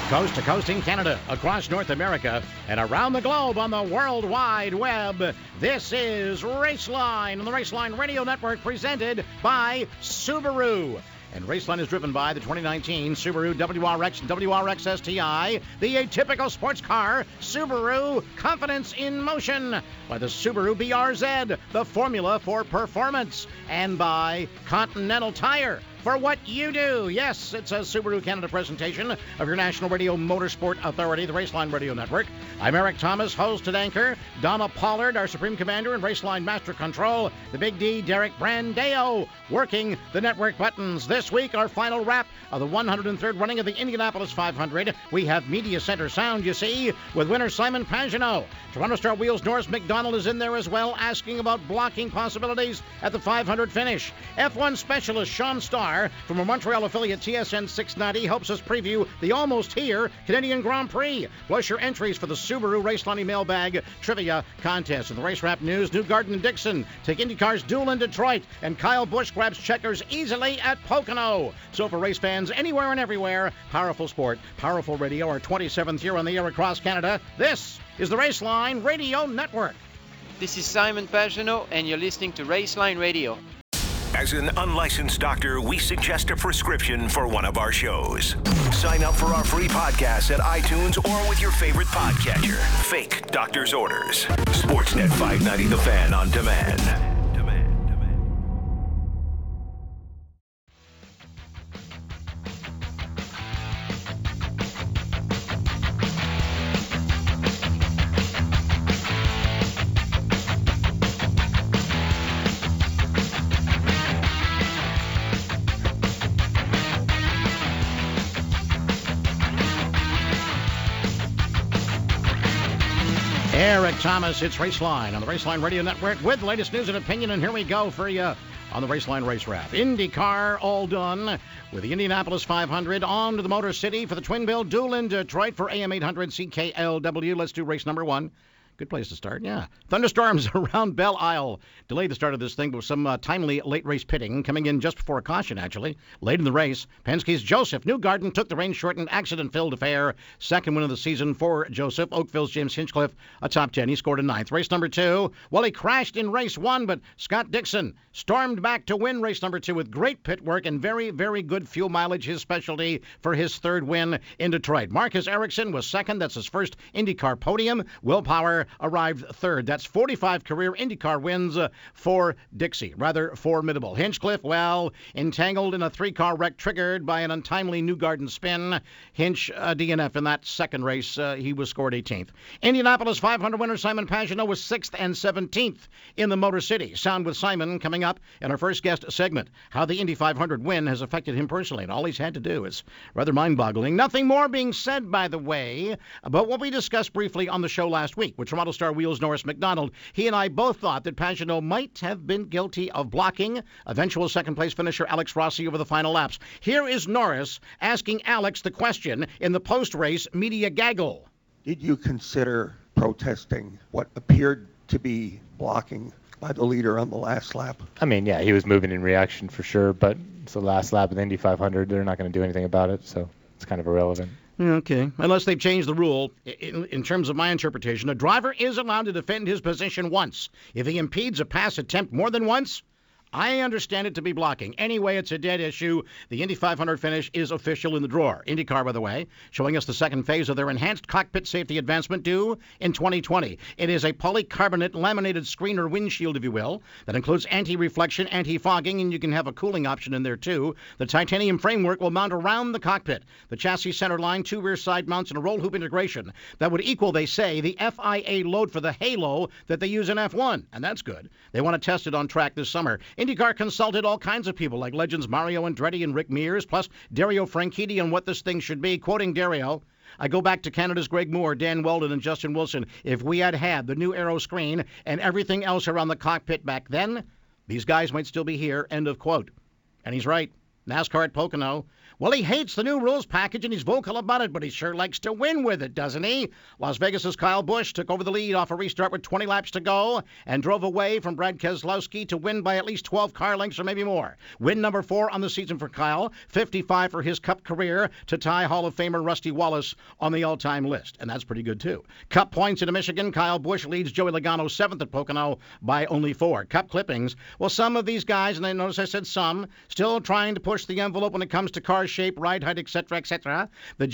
Coast to coast in Canada, across North America, and around the globe on the World Wide Web. This is Raceline on the Raceline Radio Network, presented by Subaru. And Raceline is driven by the 2019 Subaru WRX and WRX STI, the atypical sports car, Subaru Confidence in Motion, by the Subaru BRZ, the formula for performance, and by Continental Tire. For what you do. Yes, it's a Subaru Canada presentation of your National Radio Motorsport Authority, the Raceline Radio Network. I'm Eric Thomas, host and anchor. Donna Pollard, our Supreme Commander and Raceline Master Control. The Big D, Derek Brandeo, working the network buttons. This week, our final wrap of the 103rd running of the Indianapolis 500. We have Media Center sound, you see, with winner Simon Pagenaud. Toronto Star Wheels Norris McDonald is in there as well, asking about blocking possibilities at the 500 finish. F1 specialist Sean Starr from a Montreal affiliate TSN 690 helps us preview the almost here Canadian Grand Prix. Plus your entries for the Subaru Raceline Mailbag Trivia Contest. In the race wrap news, Newgarden and Dixon take IndyCar's duel in Detroit, and Kyle Busch grabs checkers easily at Pocono. So for race fans anywhere and everywhere, powerful sport, powerful radio, our 27th year on the air across Canada, this is the Raceline Radio Network. This is Simon Pagenaud, and you're listening to Raceline Radio. As an unlicensed doctor, we suggest a prescription for one of our shows. Sign up for our free podcast at iTunes or with your favorite podcatcher. Fake doctor's orders. Sportsnet 590 The Fan on demand. Eric Thomas, it's Raceline on the Raceline Radio Network with the latest news and opinion, and here we go for you on the Raceline Race Wrap. IndyCar all done with the Indianapolis 500 on to the Motor City for the Twin Bill Duel in Detroit for AM 800 CKLW. Let's do race number one. Good place to start, yeah. Thunderstorms around Belle Isle delayed the start of this thing with some timely late race pitting, coming in just before a caution, actually. Late in the race, Penske's Joseph Newgarden took the rain-shortened, accident-filled affair. Second win of the season for Joseph. Oakville's James Hinchcliffe, a top 10. He scored a ninth. Race number two, well, he crashed in race one, but Scott Dixon stormed back to win race number two with great pit work and very, very good fuel mileage, his specialty for his third win in Detroit. Marcus Ericsson was second. That's his first IndyCar podium. Willpower arrived third. That's 45 career IndyCar wins for Dixie. Rather formidable. Hinchcliffe, well, entangled in a three-car wreck triggered by an untimely Newgarden spin. Hinch DNF in that second race. He was scored 18th. Indianapolis 500 winner Simon Pagenaud was 6th and 17th in the Motor City. Sound with Simon coming up in our first guest segment. How the Indy 500 win has affected him personally, and all he's had to do is rather mind-boggling. Nothing more being said, by the way, about what we discussed briefly on the show last week with Toronto Star Wheels Norris McDonald. He and I both thought that Pagenaud might have been guilty of blocking eventual second-place finisher Alex Rossi over the final laps. Here is Norris asking Alex the question in the post-race media gaggle. Did you consider protesting what appeared to be blocking by the leader on the last lap? I mean, yeah, he was moving in reaction for sure, but it's the last lap of the Indy 500. They're not going to do anything about it, so it's kind of irrelevant. Okay, unless they've changed the rule. In terms of my interpretation, a driver is allowed to defend his position once. If he impedes a pass attempt more than once, I understand it to be blocking. Anyway, it's a dead issue. The Indy 500 finish is official in the drawer. IndyCar, by the way, showing us the second phase of their enhanced cockpit safety advancement due in 2020. It is a polycarbonate laminated screen or windshield, if you will, that includes anti-reflection, anti-fogging, and you can have a cooling option in there, too. The titanium framework will mount around the cockpit. The chassis center line, two rear side mounts, and a roll hoop integration that would equal, they say, the FIA load for the Halo that they use in F1, and that's good. They want to test it on track this summer. IndyCar consulted all kinds of people like legends Mario Andretti and Rick Mears, plus Dario Franchitti on what this thing should be. Quoting Dario, I go back to Canada's Greg Moore, Dan Weldon, and Justin Wilson. If we had had the new aero screen and everything else around the cockpit back then, these guys might still be here, end of quote. And he's right. NASCAR at Pocono. Well, he hates the new rules package and he's vocal about it, but he sure likes to win with it, doesn't he? Las Vegas's Kyle Busch took over the lead off a restart with 20 laps to go and drove away from Brad Keselowski to win by at least 12 car lengths or maybe more. Win number 4 on the season for Kyle, 55 for his Cup career to tie Hall of Famer Rusty Wallace on the all-time list, and that's pretty good too. Cup points into Michigan, Kyle Busch leads Joey Logano 7th at Pocono by only 4. Cup clippings, well, some of these guys, and I notice I said some, still trying to push the envelope when it comes to car shape, ride height, etc., etc. The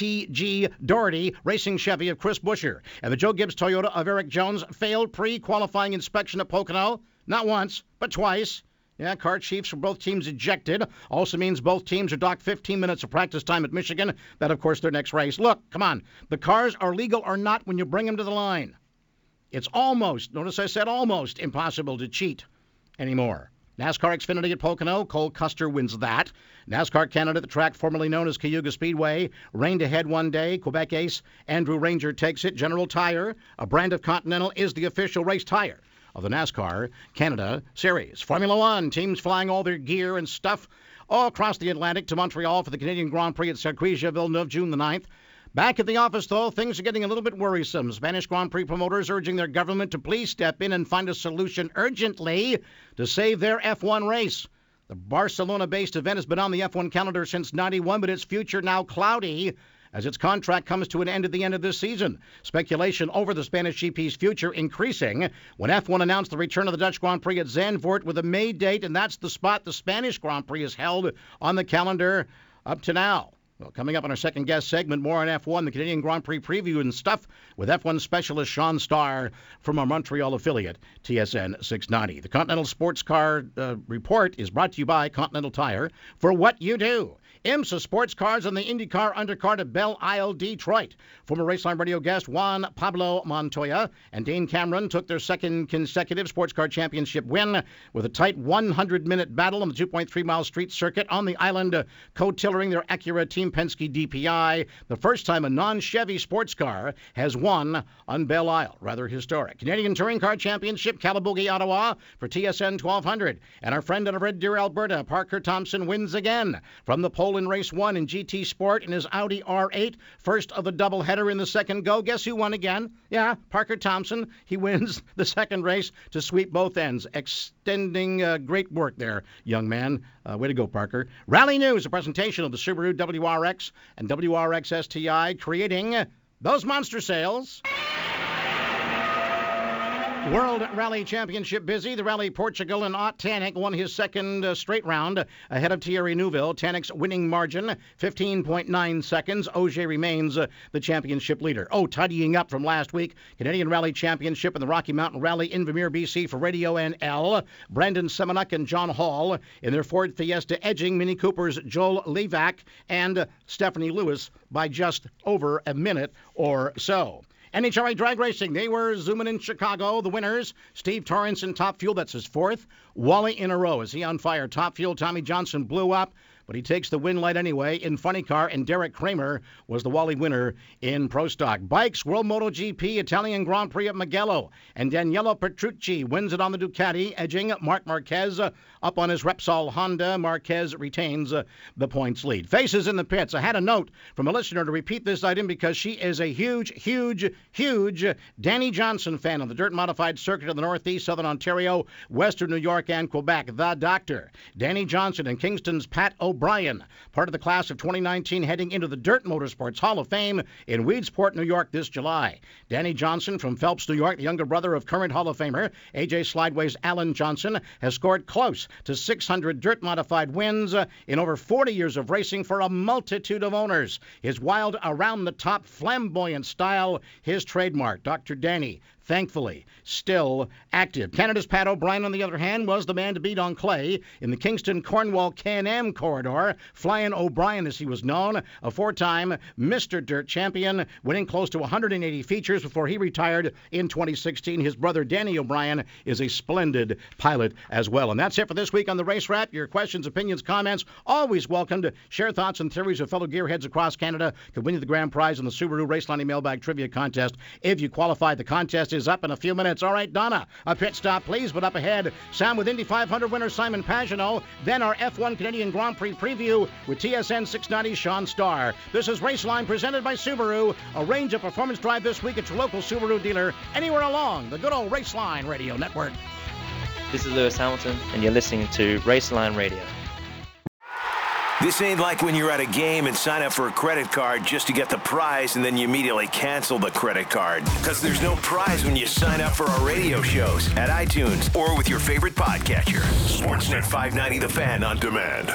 JTG Doherty Racing Chevy of Chris Buescher and the Joe Gibbs Toyota of Eric Jones failed pre-qualifying inspection at Pocono, not once, but twice. Yeah, car chiefs for both teams ejected. Also means both teams are docked 15 minutes of practice time at Michigan. That, of course, their next race. Look, come on. The cars are legal or not when you bring them to the line. It's almost, notice I said almost, impossible to cheat anymore. NASCAR Xfinity at Pocono, Cole Custer wins that. NASCAR Canada, the track formerly known as Cayuga Speedway, rained ahead one day. Quebec ace Andrew Ranger takes it. General Tire, a brand of Continental, is the official race tire of the NASCAR Canada Series. Formula One, teams flying all their gear and stuff all across the Atlantic to Montreal for the Canadian Grand Prix at Sarquija Villeneuve, June the 9th. Back at the office, though, things are getting a little bit worrisome. Spanish Grand Prix promoters urging their government to please step in and find a solution urgently to save their F1 race. The Barcelona-based event has been on the F1 calendar since '91, but its future now cloudy as its contract comes to an end at the end of this season. Speculation over the Spanish GP's future increasing when F1 announced the return of the Dutch Grand Prix at Zandvoort with a May date, and that's the spot the Spanish Grand Prix is held on the calendar up to now. Well, coming up on our second guest segment, more on F1, the Canadian Grand Prix preview and stuff with F1 specialist Sean Starr from our Montreal affiliate, TSN 690. The Continental Sports Car Report is brought to you by Continental Tire for what you do. IMSA Sports Cars on the IndyCar Undercard at Belle Isle, Detroit. Former Raceline Radio guest Juan Pablo Montoya and Dane Cameron took their second consecutive Sports Car Championship win with a tight 100-minute battle on the 2.3-mile street circuit on the island, co-tillering their Acura Team Penske DPI. The first time a non-Chevy sports car has won on Belle Isle. Rather historic. Canadian Touring Car Championship, Calabogie, Ottawa for TSN 1200. And our friend out of Red Deer, Alberta, Parker Thompson, wins again from the pole in race 1 in GT Sport in his Audi R8. First of the doubleheader in the second go. Guess who won again? Yeah, Parker Thompson. He wins the second race to sweep both ends. Extending great work there, young man. Way to go, Parker. Rally News, a presentation of the Subaru WRX and WRX STI, creating those monster sales. World Rally Championship busy. The Rally Portugal and Ott Tanek won his second straight round ahead of Thierry Neuville. Tanek's winning margin, 15.9 seconds. Ogier remains the championship leader. Oh, tidying up from last week, Canadian Rally Championship and the Rocky Mountain Rally in Vermeer, BC for Radio NL. Brandon Semenuk and John Hall in their Ford Fiesta edging Mini Cooper's Joel Levac and Stephanie Lewis by just over a minute or so. NHRA Drag Racing, they were zooming in Chicago. The winners, Steve Torrance in Top Fuel, that's his fourth. Wally in a row. Is he on fire? Top Fuel, Tommy Johnson blew up, but he takes the win light anyway in Funny Car, and Derek Kramer was the Wally winner in Pro Stock. Bikes, World MotoGP, Italian Grand Prix at Mugello, and Daniele Petrucci wins it on the Ducati, edging Marc Marquez up on his Repsol Honda. Marquez retains the points lead. Faces in the pits. I had a note from a listener to repeat this item because she is a huge Danny Johnson fan of the dirt modified circuit of the Northeast, Southern Ontario, Western New York, and Quebec. The Doctor, Danny Johnson, and Kingston's Pat O'Brien, part of the class of 2019 heading into the Dirt Motorsports Hall of Fame in Weedsport, New York this July. Danny Johnson from Phelps, New York, the younger brother of current Hall of Famer AJ Slideway's Alan Johnson, has scored close to 600 dirt modified wins in over 40 years of racing for a multitude of owners. His wild, around-the-top, flamboyant style, his trademark. Dr. Danny, thankfully, still active. Canada's Pat O'Brien, on the other hand, was the man to beat on clay in the Kingston-Cornwall Can-Am corridor. Flying O'Brien, as he was known, a four-time Mr. Dirt champion, winning close to 180 features before he retired in 2016. His brother, Danny O'Brien, is a splendid pilot as well. And that's it for this week on the Race Wrap. Your questions, opinions, comments, always welcome to share thoughts and theories of fellow gearheads across Canada. Could win you the grand prize in the Subaru Raceline Mailbag Trivia Contest. If you qualify, the contest is up in a few minutes. All right, Donna, a pit stop, please. But up ahead, Sam with Indy 500 winner Simon Pagenaud. Then our F1 Canadian Grand Prix preview with TSN 690's Sean Starr. This is Raceline presented by Subaru. Arrange a performance drive this week at your local Subaru dealer anywhere along the good old Raceline Radio Network. This is Lewis Hamilton, and you're listening to Raceline Radio. This ain't like when you're at a game and sign up for a credit card just to get the prize and then you immediately cancel the credit card. Because there's no prize when you sign up for our radio shows at iTunes or with your favorite podcatcher. Sportsnet 590 The Fan on demand.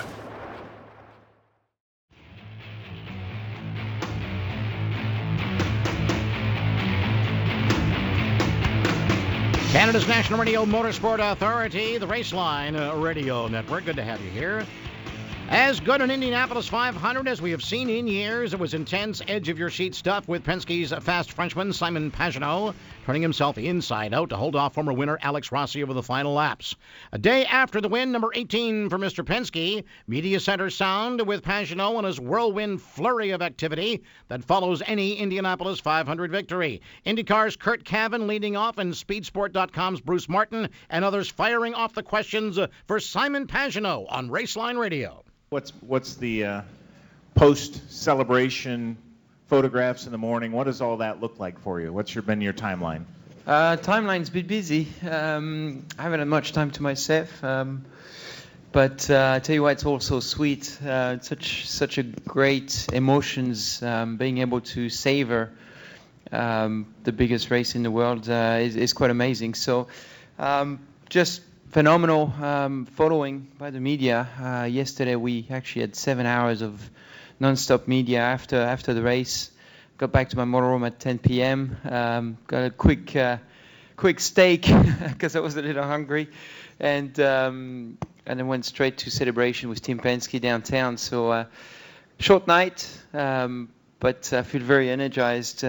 Canada's National Radio Motorsport Authority, the Raceline Radio Network. Good to have you here. As good an Indianapolis 500 as we have seen in years. It was intense, edge-of-your-seat stuff with Penske's fast Frenchman, Simon Pagenaud, turning himself inside out to hold off former winner Alex Rossi over the final laps. A day after the win, number 18 for Mr. Penske, Media Center sound with Pagenaud and his whirlwind flurry of activity that follows any Indianapolis 500 victory. IndyCar's Kurt Cavan leading off and SpeedSport.com's Bruce Martin and others firing off the questions for Simon Pagenaud on Raceline Radio. What's the post-celebration photographs in the morning? What does all that look like for you? What's been your timeline? Timeline's a bit busy. I haven't had much time to myself. But I tell you what, it's all so sweet. Such a great emotions. Being able to savor the biggest race in the world is quite amazing. So just phenomenal following by the media. Yesterday we actually had 7 hours of non-stop media after the race. Got back to my motorhome at 10 p.m. Got a quick steak because I was a little hungry, and then went straight to celebration with Team Penske downtown. So short night, but I feel very energized.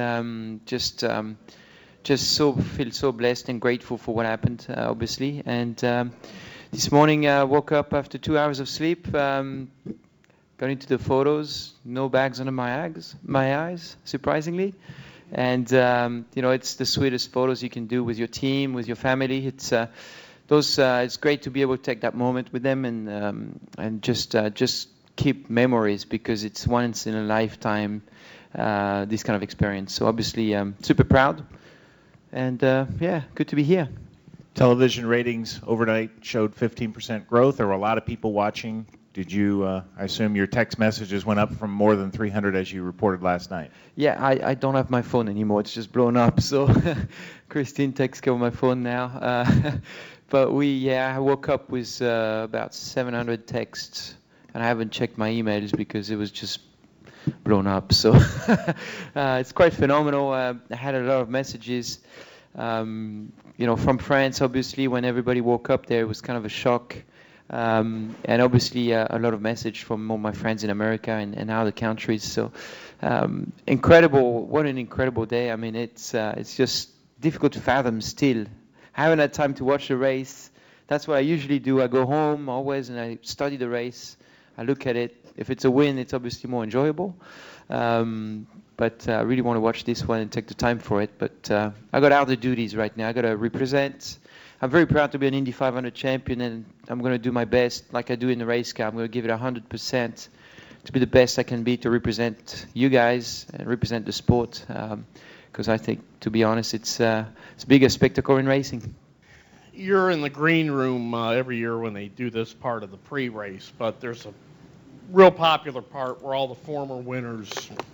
Just feel so blessed and grateful for what happened, obviously. And this morning I woke up after 2 hours of sleep, got into the photos, no bags under my eyes, surprisingly. And it's the sweetest photos you can do with your team, with your family. It's great to be able to take that moment with them and just keep memories, because it's once in a lifetime this kind of experience. So obviously super proud. And, good to be here. Television ratings overnight showed 15% growth. There were a lot of people watching. Did you, I assume your text messages went up from more than 300 as you reported last night? Yeah, I don't have my phone anymore. It's just blown up. So Christine takes care of my phone now. But I woke up with about 700 texts. And I haven't checked my emails because it was just blown up. So it's quite phenomenal. I had a lot of messages, from France. Obviously, when everybody woke up there, it was kind of a shock. And obviously a lot of message from all my friends in America and other countries. So incredible. What an incredible day. I mean, it's just difficult to fathom still. I haven't had time to watch the race. That's what I usually do. I go home always and I study the race. I look at it. If it's a win, it's obviously more enjoyable. But I really want to watch this one and take the time for it. But I got other duties right now. I got to represent. I'm very proud to be an Indy 500 champion, and I'm going to do my best like I do in the race car. I'm going to give it 100% to be the best I can be to represent you guys and represent the sport. Because I think, to be honest, it's the biggest spectacle in racing. You're in the green room every year when they do this part of the pre-race, but there's a real popular part where all the former winners,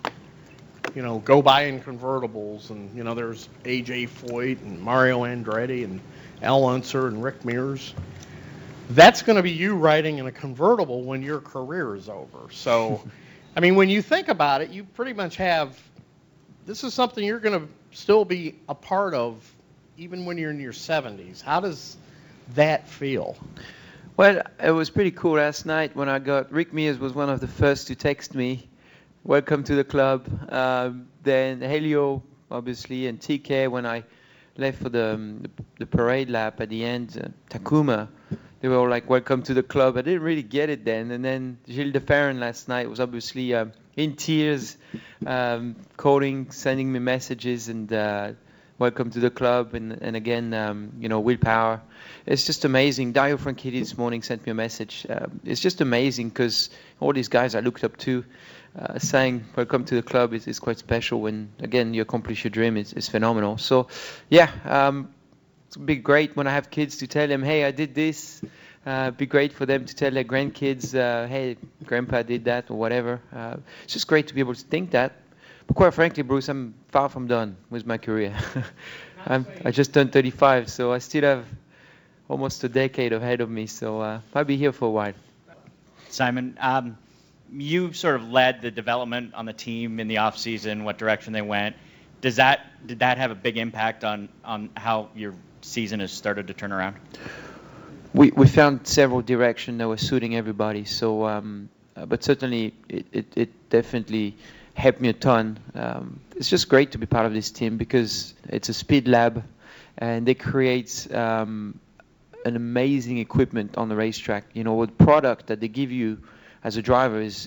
go by in convertibles, and there's AJ Foyt and Mario Andretti and Al Unser and Rick Mears. That's going to be you riding in a convertible when your career is over. So, I mean, when you think about it, you pretty much this is something you're going to still be a part of even when you're in your 70s. How does that feel? Well, it was pretty cool last night when Rick Mears was one of the first to text me, welcome to the club. Then Helio, obviously, and TK when I left for the parade lap at the end, Takuma, they were all like, welcome to the club. I didn't really get it then. And then Gilles de Ferran last night was obviously in tears, calling, sending me messages, and welcome to the club, and again, willpower. It's just amazing. Dario Franchitti this morning sent me a message. It's just amazing because all these guys I looked up to saying welcome to the club is quite special. When, again, you accomplish your dream, is phenomenal. So, it's be great when I have kids to tell them, hey, I did this. Be great for them to tell their grandkids, hey, Grandpa did that or whatever. It's just great to be able to think that. But quite frankly, Bruce, I'm far from done with my career. I just turned 35, so I still have almost a decade ahead of me. So I'll be here for a while. Simon, you sort of led the development on the team in the off season, what direction they went. Did that have a big impact on how your season has started to turn around? We found several directions that were suiting everybody. So, but certainly it definitely helped me a ton. It's just great to be part of this team because it's a speed lab, and they create an amazing equipment on the racetrack. The product that they give you as a driver is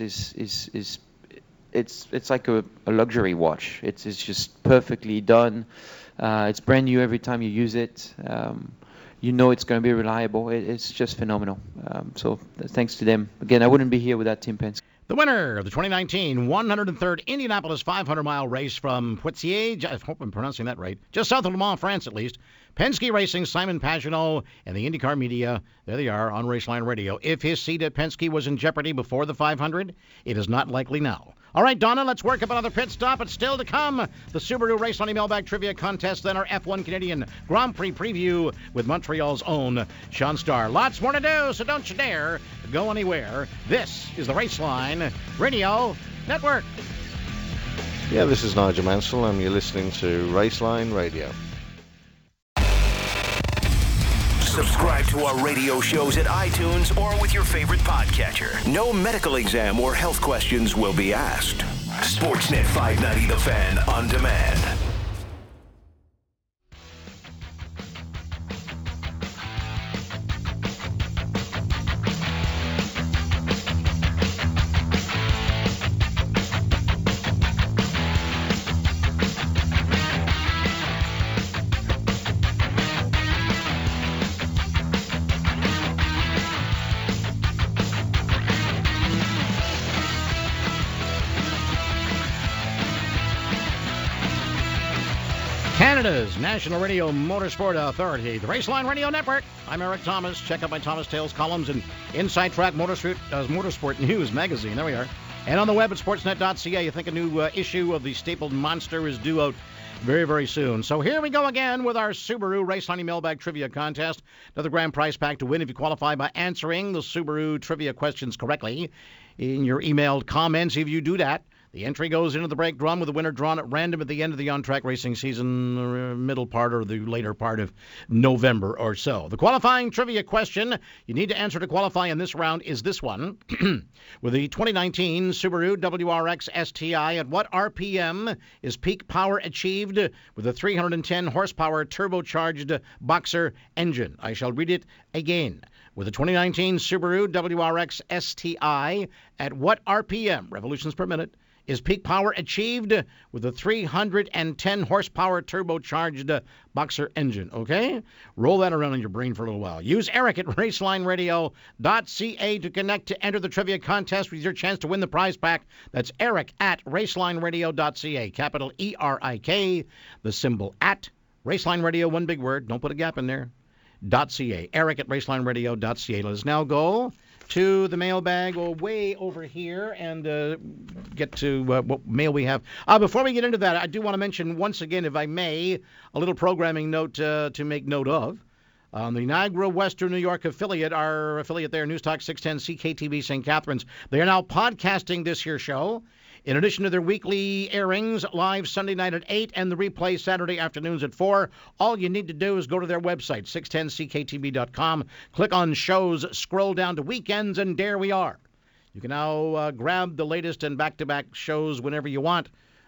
it's like a luxury watch. It's just perfectly done. It's brand new every time you use it. It's going to be reliable. It's just phenomenal. So thanks to them. Again, I wouldn't be here without Tim Penske. The winner of the 2019 103rd Indianapolis 500-mile race from Poitiers, I hope I'm pronouncing that right, just south of Le Mans, France at least, Penske Racing, Simon Pagenaud, and the IndyCar media, there they are on Raceline Radio. If his seat at Penske was in jeopardy before the 500, it is not likely now. All right, Donna, let's work up another pit stop. It's still to come. The Subaru Raceline Mailbag Trivia Contest, then our F1 Canadian Grand Prix preview with Montreal's own Sean Starr. Lots more to do, so don't you dare go anywhere. This is the Raceline Radio Network. Yeah, this is Nigel Mansell, and you're listening to Raceline Radio. Subscribe to our radio shows at iTunes or with your favorite podcatcher. No medical exam or health questions will be asked. Sportsnet 590 The Fan on demand. Canada's National Radio Motorsport Authority, the Raceline Radio Network. I'm Eric Thomas. Check out my Thomas Tales columns in Inside Track Motorsport News magazine. There we are. And on the web at sportsnet.ca. You think a new issue of the stapled monster is due out very, very soon. So here we go again with our Subaru Raceline Mailbag Trivia Contest. Another grand prize pack to win if you qualify by answering the Subaru trivia questions correctly in your emailed comments. If you do that, the entry goes into the brake drum with the winner drawn at random at the end of the on-track racing season, middle part or the later part of November or so. The qualifying trivia question you need to answer to qualify in this round is this one. With the 2019 Subaru WRX STI, at what RPM is peak power achieved with a 310 horsepower turbocharged Boxer engine? I shall read it again. With the 2019 Subaru WRX STI, at what RPM, revolutions per minute, is peak power achieved with a 310 horsepower turbocharged Boxer engine? Okay? Roll that around in your brain for a little while. Use Eric at racelineradio.ca to connect to enter the trivia contest with your chance to win the prize pack. That's Eric at racelineradio.ca. Capital E-R-I-K, the symbol at Raceline Radio, one big word. Don't put a gap in there. .ca. Eric at racelineradio.ca. Let us now go to the mailbag way over here and get to what mail we have. Before we get into that, I do want to mention once again, if I may, a little programming note to make note of. The Niagara Western New York affiliate, our affiliate there, News Talk 610 CKTV St. Catharines, they are now podcasting this here show. In addition to their weekly airings, live Sunday night at 8 and the replay Saturday afternoons at 4, all you need to do is go to their website, 610cktv.com, click on shows, scroll down to weekends, and there we are. You can now grab the latest and back-to-back shows whenever you want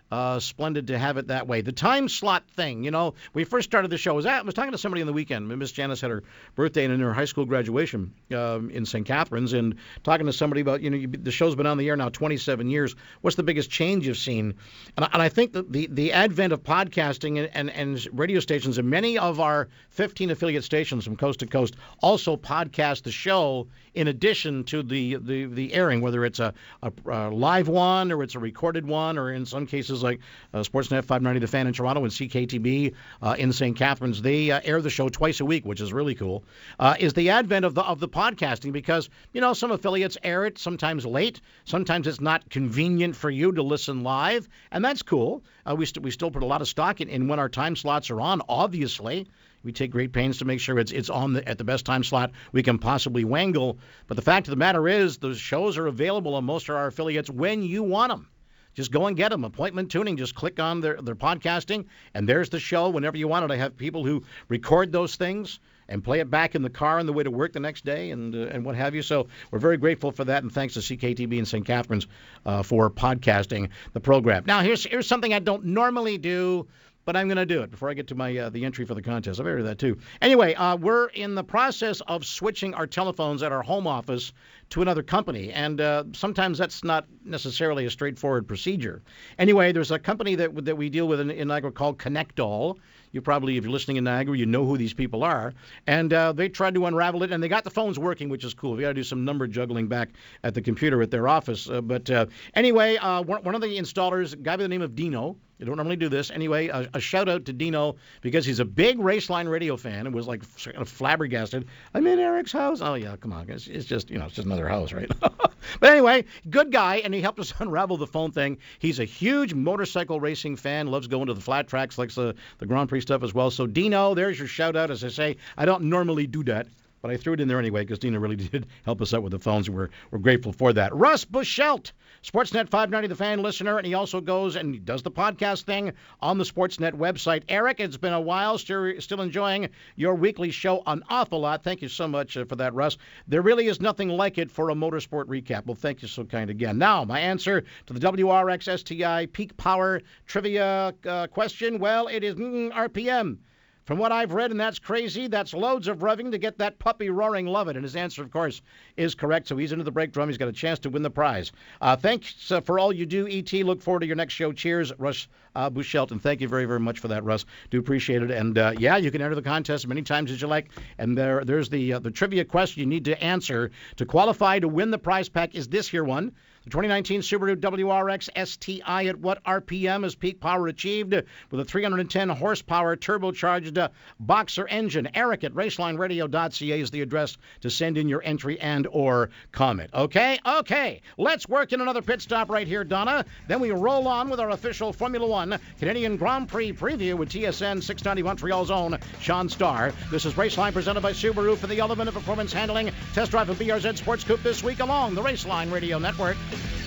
splendid to have it that way. The time slot thing, we first started the show. I was talking to somebody on the weekend. Miss Janice had her birthday and her high school graduation in St. Catharines, and talking to somebody about, the show's been on the air now 27 years. What's the biggest change you've seen? And I think that the advent of podcasting and radio stations, and many of our 15 affiliate stations from coast to coast also podcast the show in addition to the airing, whether it's a live one or it's a recorded one, or in some cases like Sportsnet 590 The Fan in Toronto and CKTB in St. Catharines. They air the show twice a week, which is really cool. Is the advent of the podcasting, because some affiliates air it sometimes late, sometimes it's not convenient for you to listen live, and that's cool. We still put a lot of stock in when our time slots are on. Obviously, we take great pains to make sure it's on at the best time slot we can possibly wangle. But the fact of the matter is, those shows are available on most of our affiliates when you want them. Just go and get them. Appointment tuning. Just click on their podcasting, and there's the show whenever you want it. I have people who record those things and play it back in the car on the way to work the next day and what have you. So we're very grateful for that, and thanks to CKTB in St. Catharines for podcasting the program. Now, here's something I don't normally do, but I'm going to do it before I get to my the entry for the contest. I better do that too. Anyway, we're in the process of switching our telephones at our home office to another company, and sometimes that's not necessarily a straightforward procedure. Anyway, there's a company that we deal with in Niagara called Connectall. You probably, if you're listening in Niagara, you know who these people are. And they tried to unravel it, and they got the phones working, which is cool. We got to do some number juggling back at the computer at their office. But anyway, one of the installers, a guy by the name of Dino. I don't normally do this. Anyway, a shout out to Dino, because he's a big Raceline Radio fan and was like kind of flabbergasted. I'm in Eric's house. Oh yeah, come on, it's just it's just another house, right? But anyway, good guy, and he helped us unravel the phone thing. He's a huge motorcycle racing fan, loves going to the flat tracks, likes the Grand Prix stuff as well. So Dino, there's your shout out. As I say, I don't normally do that, but I threw it in there anyway because Dino really did help us out with the phones, and we're grateful for that. Russ Buchelt, Sportsnet 590 The Fan listener, and he also goes and does the podcast thing on the Sportsnet website. Eric, it's been a while. Still enjoying your weekly show an awful lot. Thank you so much for that, Russ. There really is nothing like it for a motorsport recap. Well, thank you so kind again. Now, my answer to the WRX STI Peak Power Trivia question, well, it is RPM. From what I've read, and that's crazy, that's loads of revving to get that puppy roaring. Love it. And his answer, of course, is correct. So he's into the brake drum. He's got a chance to win the prize. Thanks for all you do, E.T. Look forward to your next show. Cheers, Russ Buchelt. And thank you very, very much for that, Russ. Do appreciate it. And, yeah, you can enter the contest as many times as you like. And there's the trivia question you need to answer to qualify to win the prize pack is this here one. The 2019 Subaru WRX STI at what RPM is peak power achieved with a 310 horsepower turbocharged boxer engine? Eric at racelineradio.ca is the address to send in your entry and or comment. Okay. Let's work in another pit stop right here, Donna. Then we roll on with our official Formula One Canadian Grand Prix preview with TSN 690 Montreal's own Sean Starr. This is Raceline presented by Subaru for the element of performance handling. Test drive a BRZ Sports Coupe this week along the Raceline Radio Network.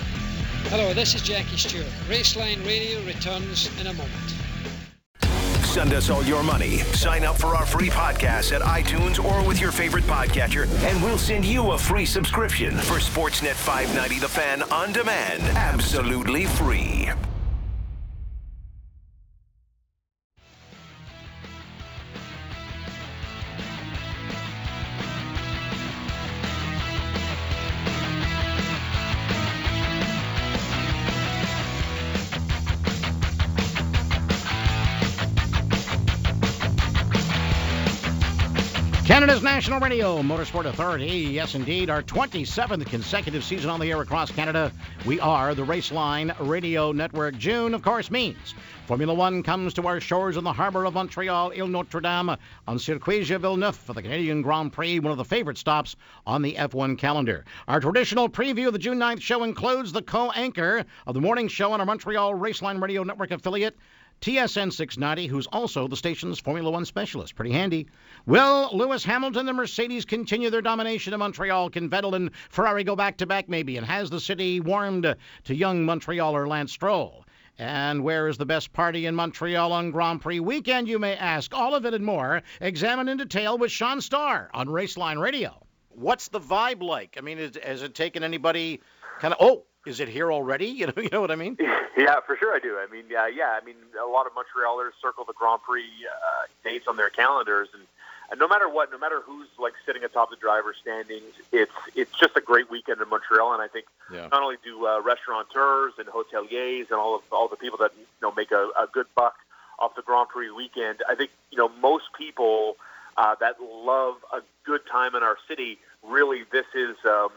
Hello, this is Jackie Stewart. Raceline Radio returns in a moment. Send us all your money. Sign up for our free podcast at iTunes or with your favorite podcatcher, and we'll send you a free subscription for Sportsnet 590 The Fan on demand. Absolutely free. Canada's National Radio Motorsport Authority. Yes, indeed. Our 27th consecutive season on the air across Canada. We are the Raceline Radio Network. June, of course, means Formula One comes to our shores in the harbor of Montreal, Ile Notre-Dame, on Circuit Villeneuve for the Canadian Grand Prix, one of the favorite stops on the F1 calendar. Our traditional preview of the June 9th show includes the co-anchor of the morning show on our Montreal Raceline Radio Network affiliate, TSN 690, who's also the station's Formula One specialist. Pretty handy. Will Lewis Hamilton, the Mercedes, continue their domination in Montreal? Can Vettel and Ferrari go back-to-back maybe? And has the city warmed to young Montrealer Lance Stroll? And where is the best party in Montreal on Grand Prix weekend, you may ask? All of it and more examined in detail with Sean Starr on Raceline Radio. What's the vibe like? I mean, has it taken anybody kind of... Oh, Is it here already? You know what I mean? Yeah, for sure I do. I mean, a lot of Montrealers circle the Grand Prix dates on their calendars, and no matter what, no matter who's like sitting atop the driver's standings, it's just a great weekend in Montreal. And I think not only do restaurateurs and hoteliers and all the people that make a good buck off the Grand Prix weekend, I think most people that love a good time in our city, really this is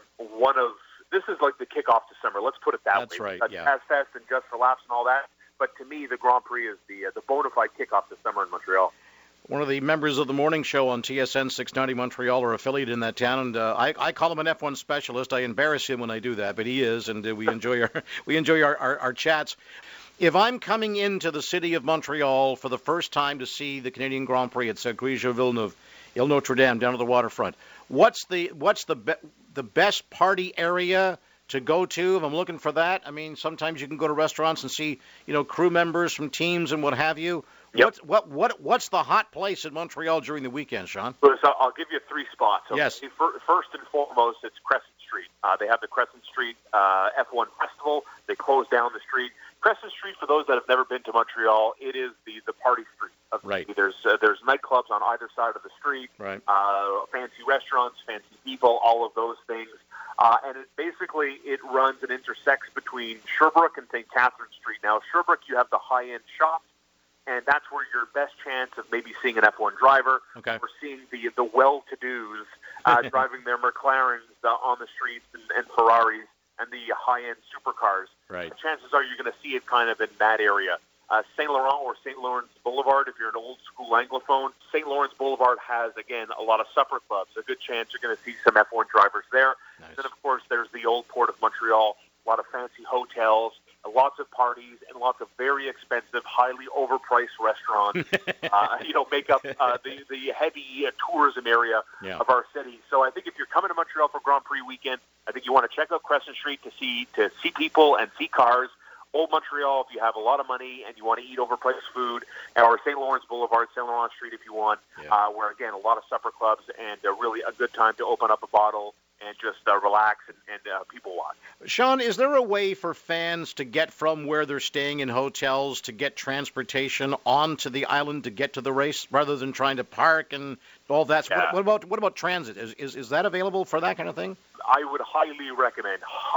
like the kickoff to summer. Let's put it that way. That's right. Taz Fest and Just for Laughs and all that. But to me, the Grand Prix is the bona fide kickoff to summer in Montreal. One of the members of the morning show on TSN 690 Montreal are affiliated in that town, and I call him an F1 specialist. I embarrass him when I do that, but he is, and we enjoy our chats. If I'm coming into the city of Montreal for the first time to see the Canadian Grand Prix at Saint-Louis-Villeneuve, Ile Notre Dame, down to the waterfront, what's the best party area to go to if I'm looking for that? I mean, sometimes you can go to restaurants and see crew members from teams and what have you. Yep. What's the hot place in Montreal during the weekend, Sean? So I'll give you 3 spots. Okay? Yes. First and foremost, it's Crescent Street. They have the Crescent Street F1 Festival. They close down the street. Crescent Street, for those that have never been to Montreal, it is the party street of the city. There's nightclubs on either side of the street. Right. Fancy restaurants, fancy people, all of those things. And it runs and intersects between Sherbrooke and St. Catherine Street. Now, Sherbrooke, you have the high-end shops, and that's where your best chance of maybe seeing an F1 driver or seeing the well-to-dos driving their McLarens on the streets and Ferraris and the high-end supercars. Right. The chances are you're going to see it kind of in that area. St. Laurent or St. Lawrence Boulevard, if you're an old-school Anglophone, St. Lawrence Boulevard has, again, a lot of supper clubs. A good chance you're going to see some F1 drivers there. Nice. And then, of course, there's the Old Port of Montreal, a lot of fancy hotels, lots of parties, and lots of very expensive, highly overpriced restaurants, make up the heavy tourism area of our city. So I think if you're coming to Montreal for Grand Prix weekend, I think you want to check out Crescent Street to see people and see cars. Old Montreal, if you have a lot of money and you want to eat overpriced food, or St. Lawrence Boulevard, St. Laurent Street if you want, where, again, a lot of supper clubs and really a good time to open up a bottle and just relax and people watch. Sean, is there a way for fans to get from where they're staying in hotels to get transportation onto the island to get to the race rather than trying to park and all that? Yeah. What about transit? Is that available for that kind of thing? I would highly recommend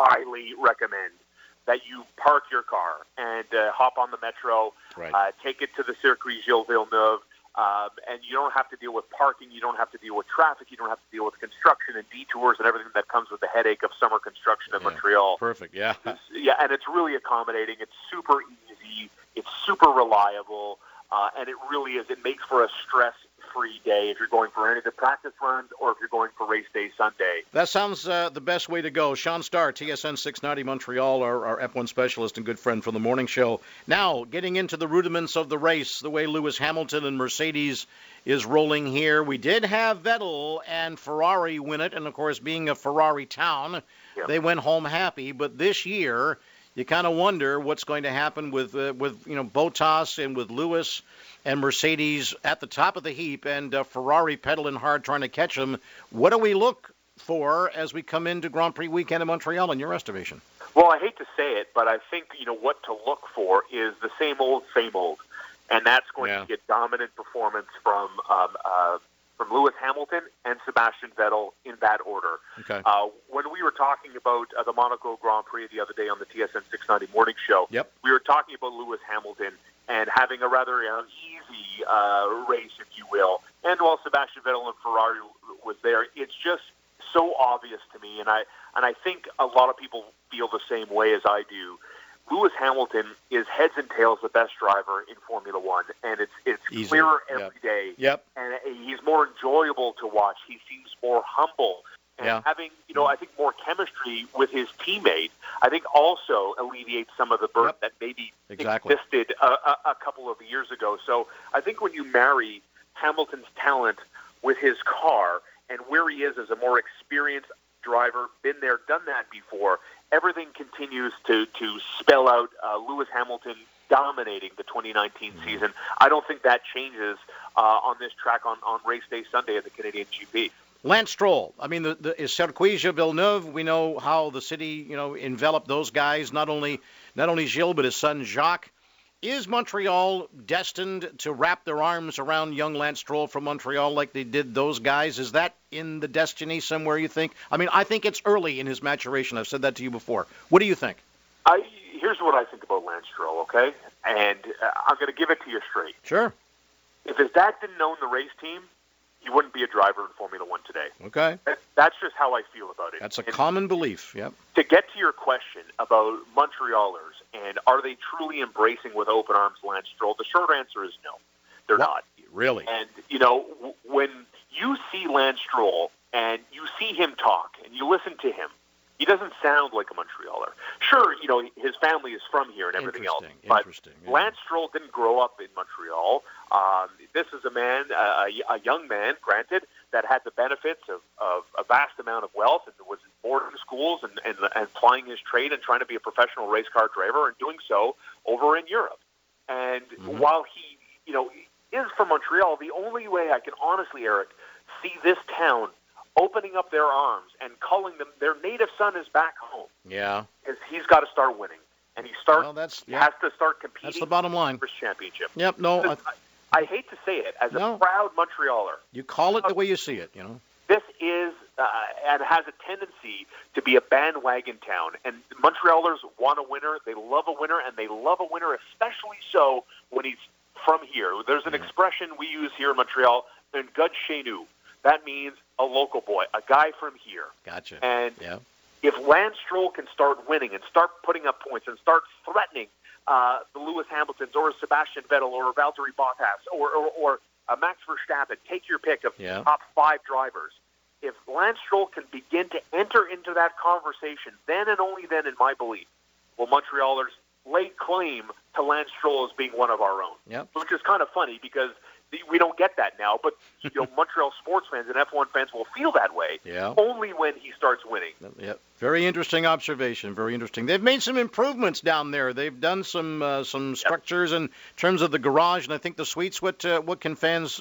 that you park your car and hop on the metro, take it to the Circuit Gilles Villeneuve, and you don't have to deal with parking, you don't have to deal with traffic, you don't have to deal with construction and detours and everything that comes with the headache of summer construction in Montreal. Perfect, yeah. And it's really accommodating, it's super easy, it's super reliable, and it really is, it makes for a stress-free day if you're going for any of the practice runs or if you're going for race day Sunday. That sounds the best way to go. Sean Starr, TSN 690 Montreal, our F1 specialist and good friend from the morning show. Now, getting into the rudiments of the race, the way Lewis Hamilton and Mercedes is rolling here. We did have Vettel and Ferrari win it, and of course, being a Ferrari town, they went home happy. But this year, you kind of wonder what's going to happen with Bottas and with Lewis and Mercedes at the top of the heap and Ferrari pedaling hard trying to catch them. What do we look for as we come into Grand Prix weekend in Montreal in your estimation? Well, I hate to say it, but I think what to look for is the same old, and that's going to be a dominant performance from Lewis Hamilton and Sebastian Vettel in that order. Okay. When we were talking about the Monaco Grand Prix the other day on the TSN 690 morning show, we were talking about Lewis Hamilton and having a rather easy race, if you will. And while Sebastian Vettel and Ferrari was there, it's just so obvious to me, and I think a lot of people feel the same way as I do. Lewis Hamilton is heads and tails the best driver in Formula One, and it's clearer every day. And he's more enjoyable to watch. He seems more humble. And having, I think more chemistry with his teammate, I think also alleviates some of the burden that maybe existed a couple of years ago. So I think when you marry Hamilton's talent with his car and where he is as a more experienced driver, been there, done that before, everything continues to spell out Lewis Hamilton dominating the 2019 season. I don't think that changes on this track on race day Sunday at the Canadian GP. Lance Stroll. I mean, is Circuit Villeneuve. We know how the city, enveloped those guys. Not only Gilles, but his son Jacques. Is Montreal destined to wrap their arms around young Lance Stroll from Montreal like they did those guys? Is that in the destiny somewhere, you think? I mean, I think it's early in his maturation. I've said that to you before. What do you think? Here's what I think about Lance Stroll, okay? And I'm going to give it to you straight. Sure. If his dad didn't own the race team, he wouldn't be a driver in Formula One today. Okay. That's just how I feel about it. That's a common belief, yep. To get to your question about Montrealers and are they truly embracing with open arms Lance Stroll, the short answer is no. They're not. Really? And, when you see Lance Stroll and you see him talk and you listen to him, he doesn't sound like a Montrealer. Sure, his family is from here and everything else. But yeah. Lance Stroll didn't grow up in Montreal. This is a man, a young man, granted, that had the benefits of a vast amount of wealth and was in boarding schools and plying his trade and trying to be a professional race car driver and doing so over in Europe. And while he, is from Montreal, the only way I can honestly, Eric, see this town opening up their arms and calling them their native son is back home. Yeah. Is he's got to start winning. And he has to start competing. That's the bottom line. For championship. Yep, no. I hate to say it, as a proud Montrealer. You call it the way you see it, This is, and has a tendency to be a bandwagon town. And Montrealers want a winner. They love a winner, and they love a winner especially so when he's from here. There's an expression we use here in Montreal, un gars de chez nous. That means a local boy, a guy from here. Gotcha. And if Lance Stroll can start winning and start putting up points and start threatening the Lewis Hamiltons or Sebastian Vettel or Valtteri Bottas or Max Verstappen, take your pick of top 5 drivers. If Lance Stroll can begin to enter into that conversation, then and only then, in my belief, will Montrealers lay claim to Lance Stroll as being one of our own. Yep. Which is kind of funny because we don't get that now, but Montreal sports fans and F1 fans will feel that way only when he starts winning. Yep. Very interesting observation. Very interesting. They've made some improvements down there. They've done some structures in terms of the garage, and I think the suites. What can fans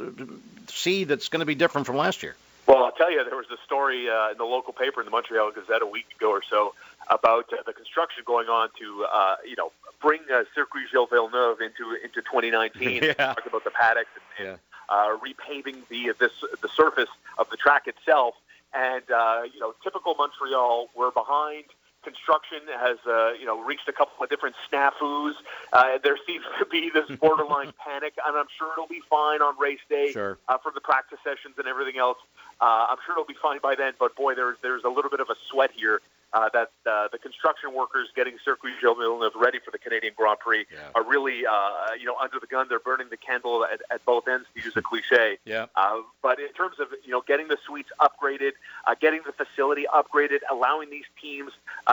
see that's going to be different from last year? Well, I'll tell you, there was a story in the local paper in the Montreal Gazette a week ago or so about the construction going on to, bring Circuit Gilles Villeneuve into 2019. Talk about the paddocks and repaving the surface of the track itself. And typical Montreal, we're behind. Construction has reached a couple of different snafus. There seems to be this borderline panic, and I'm sure it'll be fine on race day for the practice sessions and everything else. I'm sure it'll be fine by then, but boy, there's a little bit of a sweat here that the construction workers getting Circuit Gilles Villeneuve ready for the Canadian Grand Prix are really under the gun. They're burning the candle at both ends, to use a cliche. But in terms of getting the suites upgraded, getting the facility upgraded, allowing these teams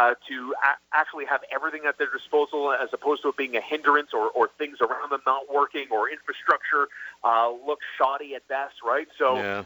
to actually have everything at their disposal as opposed to it being a hindrance or things around them not working or infrastructure looks shoddy at best, right? So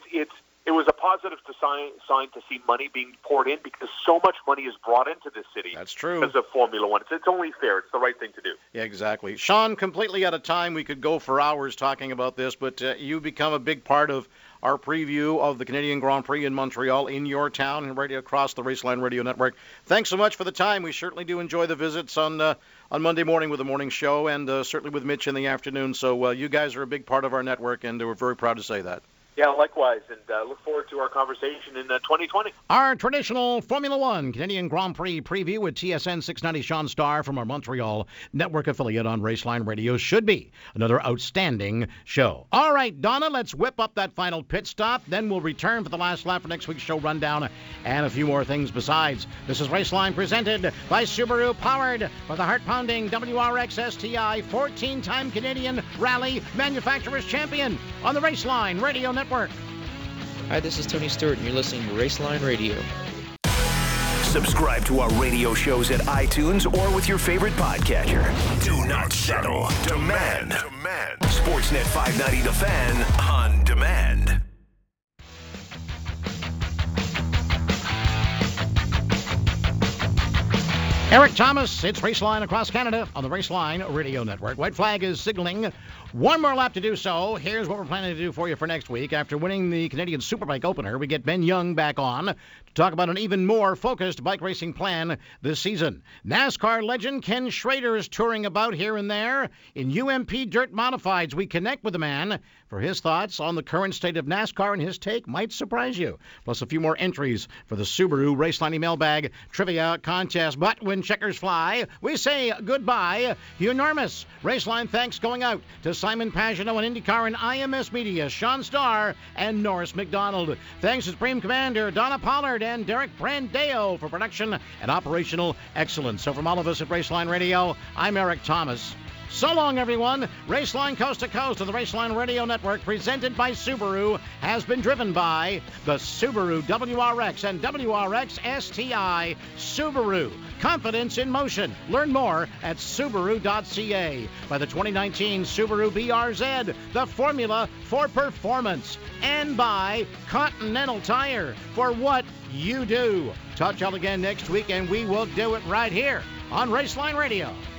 it was a positive sign to see money being poured in because so much money is brought into this city. That's true. Because of Formula One. It's only fair. It's the right thing to do. Yeah, exactly. Sean, completely out of time. We could go for hours talking about this, but you become a big part of our preview of the Canadian Grand Prix in Montreal in your town and right across the Raceline Radio Network. Thanks so much for the time. We certainly do enjoy the visits on Monday morning with the morning show and certainly with Mitch in the afternoon. So you guys are a big part of our network, and we're very proud to say that. Yeah, likewise, and look forward to our conversation in 2020. Our traditional Formula One Canadian Grand Prix preview with TSN 690 Sean Starr from our Montreal network affiliate on Raceline Radio should be another outstanding show. All right, Donna, let's whip up that final pit stop. Then we'll return for the last lap for next week's show rundown and a few more things besides. This is Raceline presented by Subaru, powered by the heart-pounding WRX STI, 14-time Canadian Rally Manufacturers Champion on the Raceline Radio Network. Hi, this is Tony Stewart, and you're listening to Raceline Radio. Subscribe to our radio shows at iTunes or with your favorite podcatcher. Do not settle. Demand. Sportsnet 590 The Fan on demand. Eric Thomas, it's Raceline across Canada on the Raceline Radio Network. White flag is signaling one more lap to do so. Here's what we're planning to do for you for next week. After winning the Canadian Superbike opener, we get Ben Young back on to talk about an even more focused bike racing plan this season. NASCAR legend Ken Schrader is touring about here and there. In UMP Dirt Modifieds, we connect with the man for his thoughts on the current state of NASCAR, and his take might surprise you. Plus a few more entries for the Subaru Raceline Mailbag Trivia Contest. But when checkers fly, we say goodbye. Enormous Raceline thanks going out to Simon Pagenaud and IndyCar and IMS Media, Sean Starr and Norris McDonald. Thanks to Supreme Commander Donna Pollard and Derek Brandeo for production and operational excellence. So from all of us at Raceline Radio, I'm Eric Thomas. So long, everyone. Raceline Coast to Coast on the Raceline Radio Network, presented by Subaru, has been driven by the Subaru WRX and WRX STI. Subaru, confidence in motion. Learn more at Subaru.ca. By the 2019 Subaru BRZ, the formula for performance. And by Continental Tire, for what you do. Talk to y'all again next week, and we will do it right here on Raceline Radio.